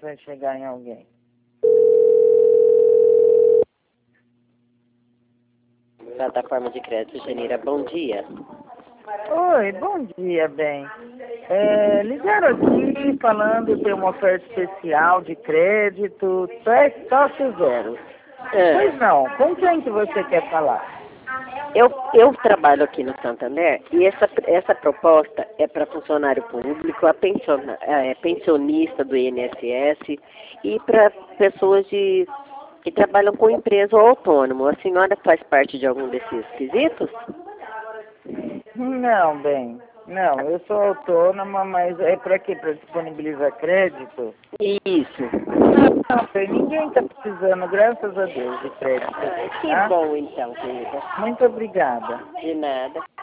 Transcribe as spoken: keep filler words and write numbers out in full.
vai chegar em alguém. Plataforma de crédito, Genira, bom dia. Oi, bom dia, bem. É, ligaram aqui falando que tem uma oferta especial de crédito, toque zero. É, Pois não, com quem que você quer falar? eu, eu trabalho aqui no Santander e essa, essa proposta é para funcionário público, a pensiona, é, pensionista do I N S S e para pessoas de, que trabalham com empresa ou autônomo. A senhora faz parte de algum desses quesitos? Não, bem, não, eu sou autônoma, mas é para quê? Para disponibilizar crédito? Isso. Não, bem, ninguém está precisando, graças a Deus, de crédito. Ah, que Tá? bom então, querida. Muito obrigada. De nada.